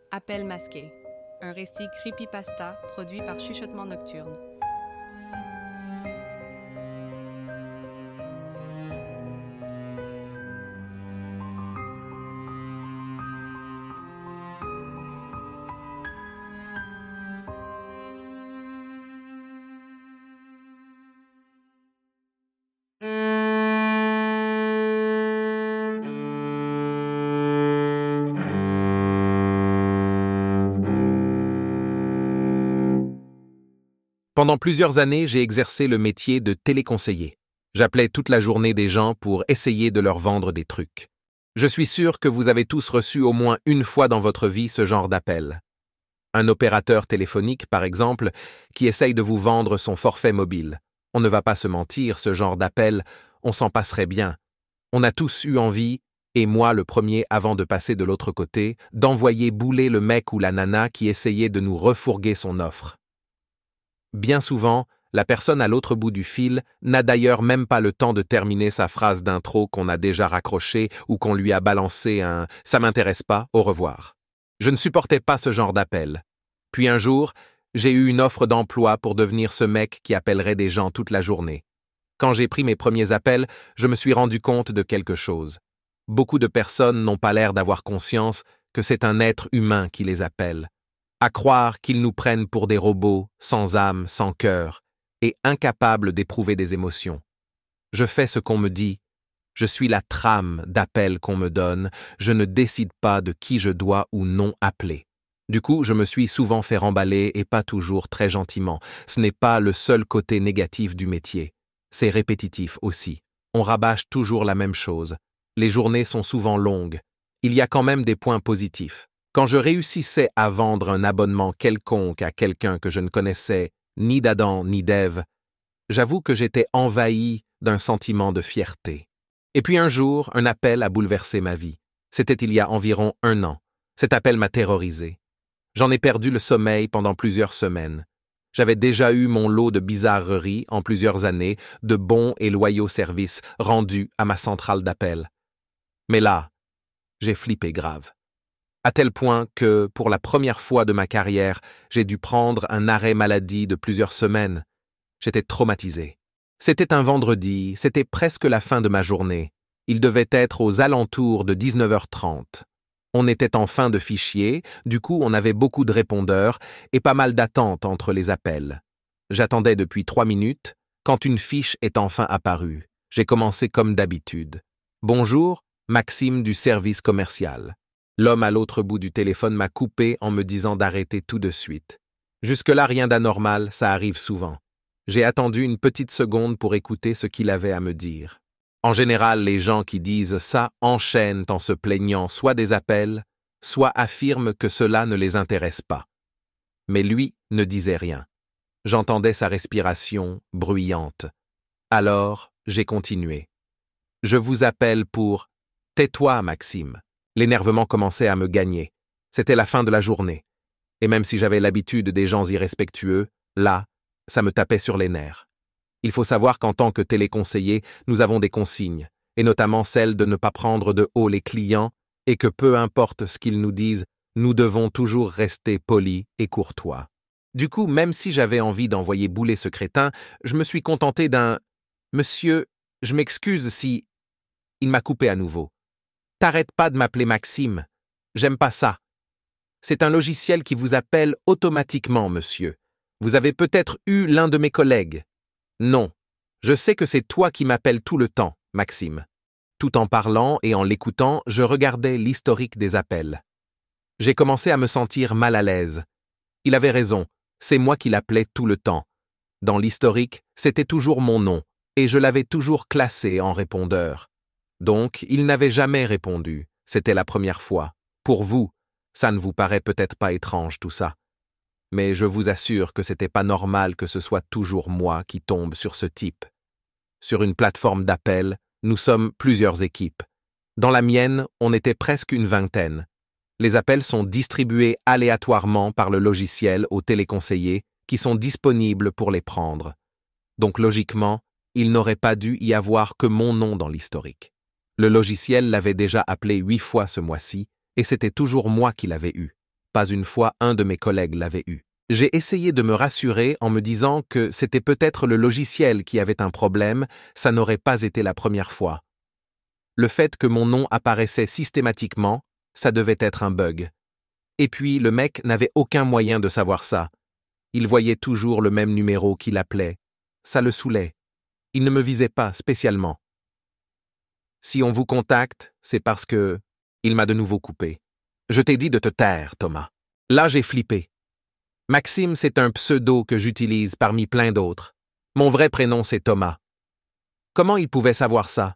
Appel masqué, un récit creepypasta produit par Chuchotement Nocturne. Pendant plusieurs années, j'ai exercé le métier de téléconseiller. J'appelais toute la journée des gens pour essayer de leur vendre des trucs. Je suis sûr que vous avez tous reçu au moins une fois dans votre vie ce genre d'appel. Un opérateur téléphonique, par exemple, qui essaye de vous vendre son forfait mobile. On ne va pas se mentir, ce genre d'appel, on s'en passerait bien. On a tous eu envie, et moi le premier avant de passer de l'autre côté, d'envoyer bouler le mec ou la nana qui essayait de nous refourguer son offre. Bien souvent, la personne à l'autre bout du fil n'a d'ailleurs même pas le temps de terminer sa phrase d'intro qu'on a déjà raccrochée ou qu'on lui a balancé un « ça m'intéresse pas, au revoir ». Je ne supportais pas ce genre d'appel. Puis un jour, j'ai eu une offre d'emploi pour devenir ce mec qui appellerait des gens toute la journée. Quand j'ai pris mes premiers appels, je me suis rendu compte de quelque chose. Beaucoup de personnes n'ont pas l'air d'avoir conscience que c'est un être humain qui les appelle. À croire qu'ils nous prennent pour des robots, sans âme, sans cœur, et incapables d'éprouver des émotions. Je fais ce qu'on me dit, je suis la trame d'appels qu'on me donne, je ne décide pas de qui je dois ou non appeler. Du coup, je me suis souvent fait remballer et pas toujours très gentiment. Ce n'est pas le seul côté négatif du métier. C'est répétitif aussi. On rabâche toujours la même chose. Les journées sont souvent longues. Il y a quand même des points positifs. Quand je réussissais à vendre un abonnement quelconque à quelqu'un que je ne connaissais ni d'Adam ni d'Ève, j'avoue que j'étais envahi d'un sentiment de fierté. Et puis un jour, un appel a bouleversé ma vie. C'était il y a environ 1 an. Cet appel m'a terrorisé. J'en ai perdu le sommeil pendant plusieurs semaines. J'avais déjà eu mon lot de bizarreries en plusieurs années, de bons et loyaux services rendus à ma centrale d'appel. Mais là, j'ai flippé grave. À tel point que, pour la première fois de ma carrière, j'ai dû prendre un arrêt maladie de plusieurs semaines. J'étais traumatisé. C'était un vendredi, c'était presque la fin de ma journée. Il devait être aux alentours de 19h30. On était en fin de fichier, du coup on avait beaucoup de répondeurs et pas mal d'attentes entre les appels. J'attendais depuis 3 minutes, quand une fiche est enfin apparue. J'ai commencé comme d'habitude. « Bonjour, Maxime du service commercial. » L'homme à l'autre bout du téléphone m'a coupé en me disant d'arrêter tout de suite. Jusque-là, rien d'anormal, ça arrive souvent. J'ai attendu une petite seconde pour écouter ce qu'il avait à me dire. En général, les gens qui disent ça enchaînent en se plaignant soit des appels, soit affirment que cela ne les intéresse pas. Mais lui ne disait rien. J'entendais sa respiration bruyante. Alors, j'ai continué. « Je vous appelle pour... Tais-toi, Maxime. » L'énervement commençait à me gagner. C'était la fin de la journée. Et même si j'avais l'habitude des gens irrespectueux, là, ça me tapait sur les nerfs. Il faut savoir qu'en tant que téléconseiller, nous avons des consignes, et notamment celle de ne pas prendre de haut les clients et que peu importe ce qu'ils nous disent, nous devons toujours rester polis et courtois. Du coup, même si j'avais envie d'envoyer bouler ce crétin, je me suis contenté d'un « Monsieur, je m'excuse si... » Il m'a coupé à nouveau. « T'arrêtes pas de m'appeler Maxime. J'aime pas ça. C'est un logiciel qui vous appelle automatiquement, monsieur. Vous avez peut-être eu l'un de mes collègues. Non, je sais que c'est toi qui m'appelles tout le temps, Maxime. » Tout en parlant et en l'écoutant, je regardais l'historique des appels. J'ai commencé à me sentir mal à l'aise. Il avait raison, c'est moi qui l'appelais tout le temps. Dans l'historique, c'était toujours mon nom, et je l'avais toujours classé en répondeur. Donc, il n'avait jamais répondu. C'était la première fois. Pour vous, ça ne vous paraît peut-être pas étrange tout ça. Mais je vous assure que c'était pas normal que ce soit toujours moi qui tombe sur ce type. Sur une plateforme d'appel, nous sommes plusieurs équipes. Dans la mienne, on était presque une 20aine. Les appels sont distribués aléatoirement par le logiciel aux téléconseillers qui sont disponibles pour les prendre. Donc logiquement, il n'aurait pas dû y avoir que mon nom dans l'historique. Le logiciel l'avait déjà appelé 8 fois ce mois-ci, et c'était toujours moi qui l'avais eu. Pas une fois un de mes collègues l'avait eu. J'ai essayé de me rassurer en me disant que c'était peut-être le logiciel qui avait un problème, ça n'aurait pas été la première fois. Le fait que mon nom apparaissait systématiquement, ça devait être un bug. Et puis, le mec n'avait aucun moyen de savoir ça. Il voyait toujours le même numéro qu'il appelait. Ça le saoulait. Il ne me visait pas spécialement. Si on vous contacte, c'est parce que... Il m'a de nouveau coupé. Je t'ai dit de te taire, Thomas. Là, j'ai flippé. Maxime, c'est un pseudo que j'utilise parmi plein d'autres. Mon vrai prénom, c'est Thomas. Comment il pouvait savoir ça?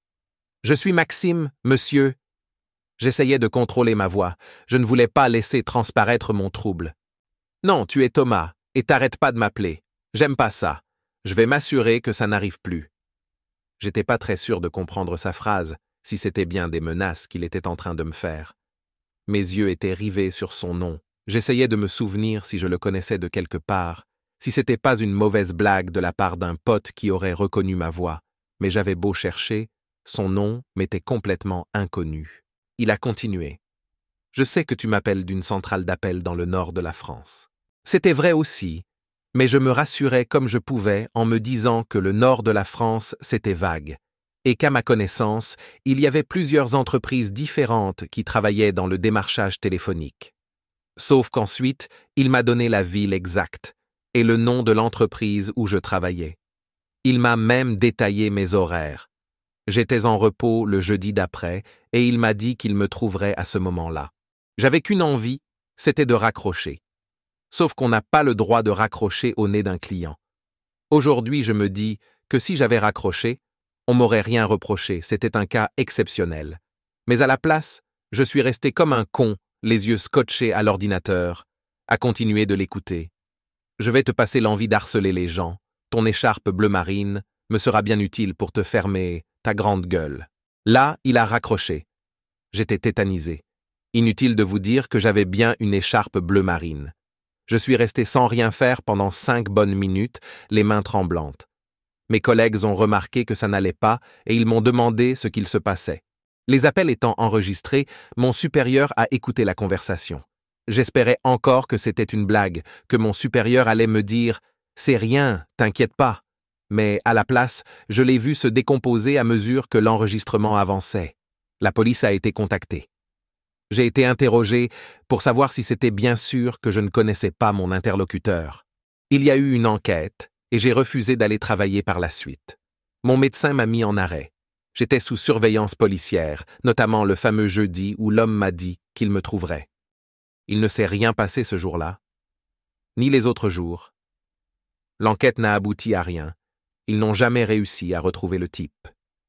Je suis Maxime, monsieur. J'essayais de contrôler ma voix. Je ne voulais pas laisser transparaître mon trouble. Non, tu es Thomas, et t'arrêtes pas de m'appeler. J'aime pas ça. Je vais m'assurer que ça n'arrive plus. J'étais pas très sûr de comprendre sa phrase, si c'était bien des menaces qu'il était en train de me faire. Mes yeux étaient rivés sur son nom. J'essayais de me souvenir si je le connaissais de quelque part, si c'était pas une mauvaise blague de la part d'un pote qui aurait reconnu ma voix. Mais j'avais beau chercher, son nom m'était complètement inconnu. Il a continué. Je sais que tu m'appelles d'une centrale d'appel dans le nord de la France. C'était vrai aussi, mais je me rassurais comme je pouvais en me disant que le nord de la France, c'était vague, et qu'à ma connaissance, il y avait plusieurs entreprises différentes qui travaillaient dans le démarchage téléphonique. Sauf qu'ensuite, il m'a donné la ville exacte et le nom de l'entreprise où je travaillais. Il m'a même détaillé mes horaires. J'étais en repos le jeudi d'après et il m'a dit qu'il me trouverait à ce moment-là. J'avais qu'une envie, c'était de raccrocher. Sauf qu'on n'a pas le droit de raccrocher au nez d'un client. Aujourd'hui, je me dis que si j'avais raccroché, on m'aurait rien reproché, c'était un cas exceptionnel. Mais à la place, je suis resté comme un con, les yeux scotchés à l'ordinateur, à continuer de l'écouter. Je vais te passer l'envie d'harceler les gens. Ton écharpe bleu marine me sera bien utile pour te fermer ta grande gueule. Là, il a raccroché. J'étais tétanisé. Inutile de vous dire que j'avais bien une écharpe bleu marine. Je suis resté sans rien faire pendant 5 bonnes minutes, les mains tremblantes. Mes collègues ont remarqué que ça n'allait pas et ils m'ont demandé ce qu'il se passait. Les appels étant enregistrés, mon supérieur a écouté la conversation. J'espérais encore que c'était une blague, que mon supérieur allait me dire « C'est rien, t'inquiète pas ». Mais à la place, je l'ai vu se décomposer à mesure que l'enregistrement avançait. La police a été contactée. J'ai été interrogé pour savoir si c'était bien sûr que je ne connaissais pas mon interlocuteur. Il y a eu une enquête et j'ai refusé d'aller travailler par la suite. Mon médecin m'a mis en arrêt. J'étais sous surveillance policière, notamment le fameux jeudi où l'homme m'a dit qu'il me trouverait. Il ne s'est rien passé ce jour-là, ni les autres jours. L'enquête n'a abouti à rien. Ils n'ont jamais réussi à retrouver le type.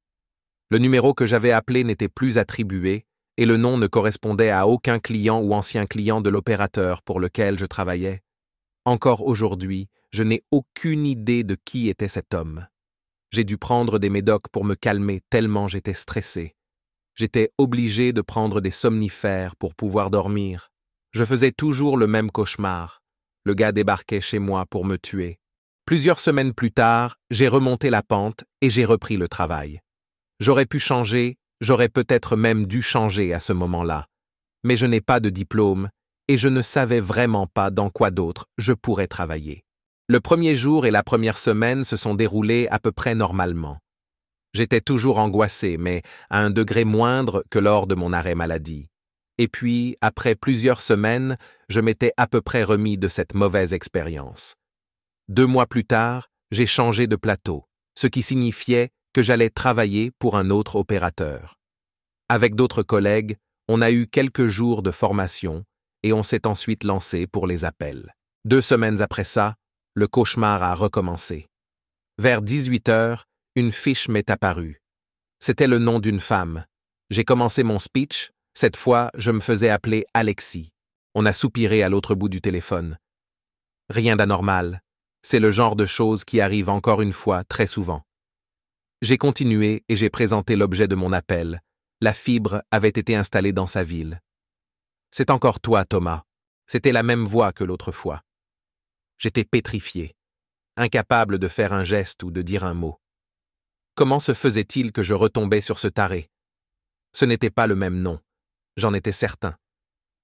Le numéro que j'avais appelé n'était plus attribué et le nom ne correspondait à aucun client ou ancien client de l'opérateur pour lequel je travaillais. Encore aujourd'hui, je n'ai aucune idée de qui était cet homme. J'ai dû prendre des médocs pour me calmer tellement j'étais stressé. J'étais obligé de prendre des somnifères pour pouvoir dormir. Je faisais toujours le même cauchemar. Le gars débarquait chez moi pour me tuer. Plusieurs semaines plus tard, j'ai remonté la pente et j'ai repris le travail. J'aurais pu changer, j'aurais peut-être même dû changer à ce moment-là. Mais je n'ai pas de diplôme et je ne savais vraiment pas dans quoi d'autre je pourrais travailler. Le premier jour et la première semaine se sont déroulés à peu près normalement. J'étais toujours angoissé, mais à un degré moindre que lors de mon arrêt maladie. Et puis, après plusieurs semaines, je m'étais à peu près remis de cette mauvaise expérience. 2 mois plus tard, j'ai changé de plateau, ce qui signifiait que j'allais travailler pour un autre opérateur. Avec d'autres collègues, on a eu quelques jours de formation et on s'est ensuite lancé pour les appels. 2 semaines après ça, le cauchemar a recommencé. Vers 18 heures, une fiche m'est apparue. C'était le nom d'une femme. J'ai commencé mon speech. Cette fois, je me faisais appeler Alexis. On a soupiré à l'autre bout du téléphone. Rien d'anormal. C'est le genre de choses qui arrive encore une fois très souvent. J'ai continué et j'ai présenté l'objet de mon appel. La fibre avait été installée dans sa ville. C'est encore toi, Thomas. C'était la même voix que l'autre fois. J'étais pétrifié, incapable de faire un geste ou de dire un mot. Comment se faisait-il que je retombais sur ce taré? Ce n'était pas le même nom, j'en étais certain.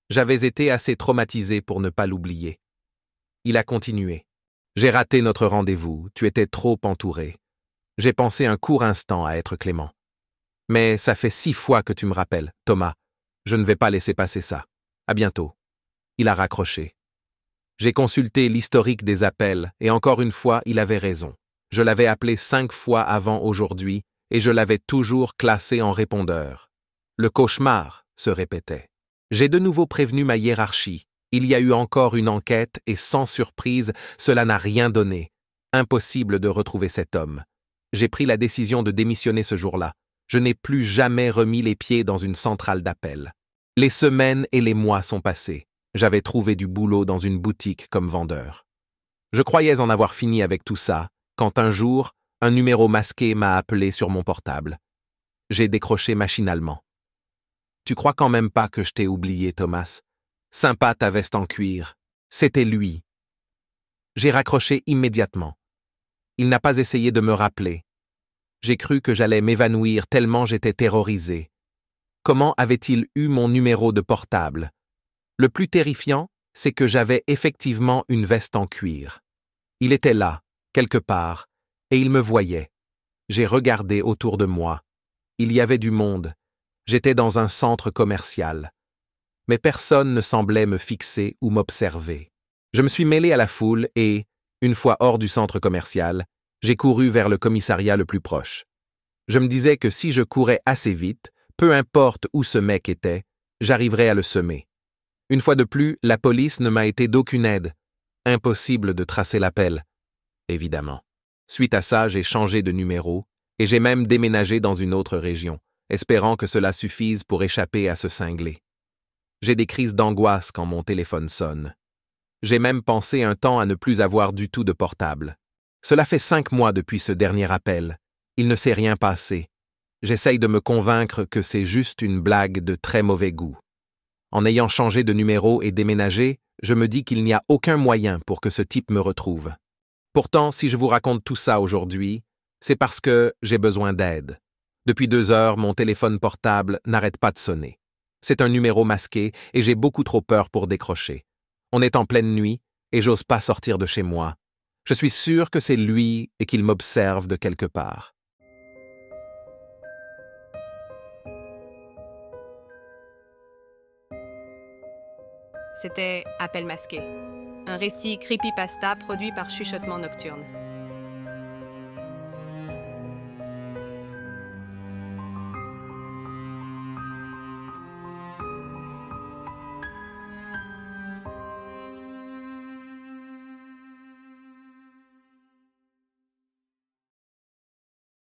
J'avais été assez traumatisé pour ne pas l'oublier. Il a continué. J'ai raté notre rendez-vous, tu étais trop entouré. J'ai pensé un court instant à être clément. Mais ça fait 6 fois que tu me rappelles, Thomas. Je ne vais pas laisser passer ça. À bientôt. Il a raccroché. J'ai consulté l'historique des appels et encore une fois, il avait raison. Je l'avais appelé 5 fois avant aujourd'hui et je l'avais toujours classé en répondeur. Le cauchemar se répétait. J'ai de nouveau prévenu ma hiérarchie. Il y a eu encore une enquête et sans surprise, cela n'a rien donné. Impossible de retrouver cet homme. J'ai pris la décision de démissionner ce jour-là. Je n'ai plus jamais remis les pieds dans une centrale d'appel. Les semaines et les mois sont passés. J'avais trouvé du boulot dans une boutique comme vendeur. Je croyais en avoir fini avec tout ça, quand un jour, un numéro masqué m'a appelé sur mon portable. J'ai décroché machinalement. « Tu crois quand même pas que je t'ai oublié, Thomas? Sympa ta veste en cuir. C'était lui. » J'ai raccroché immédiatement. Il n'a pas essayé de me rappeler. J'ai cru que j'allais m'évanouir tellement j'étais terrorisé. Comment avait-il eu mon numéro de portable? Le plus terrifiant, c'est que j'avais effectivement une veste en cuir. Il était là, quelque part, et il me voyait. J'ai regardé autour de moi. Il y avait du monde. J'étais dans un centre commercial. Mais personne ne semblait me fixer ou m'observer. Je me suis mêlé à la foule et, une fois hors du centre commercial, j'ai couru vers le commissariat le plus proche. Je me disais que si je courais assez vite, peu importe où ce mec était, j'arriverais à le semer. Une fois de plus, la police ne m'a été d'aucune aide. Impossible de tracer l'appel, évidemment. Suite à ça, j'ai changé de numéro et j'ai même déménagé dans une autre région, espérant que cela suffise pour échapper à ce cinglé. J'ai des crises d'angoisse quand mon téléphone sonne. J'ai même pensé un temps à ne plus avoir du tout de portable. Cela fait 5 mois depuis ce dernier appel. Il ne s'est rien passé. J'essaye de me convaincre que c'est juste une blague de très mauvais goût. En ayant changé de numéro et déménagé, je me dis qu'il n'y a aucun moyen pour que ce type me retrouve. Pourtant, si je vous raconte tout ça aujourd'hui, c'est parce que j'ai besoin d'aide. Depuis 2 heures, mon téléphone portable n'arrête pas de sonner. C'est un numéro masqué et j'ai beaucoup trop peur pour décrocher. On est en pleine nuit et j'ose pas sortir de chez moi. Je suis sûr que c'est lui et qu'il m'observe de quelque part. C'était Appel masqué, un récit creepypasta produit par Chuchotement Nocturne.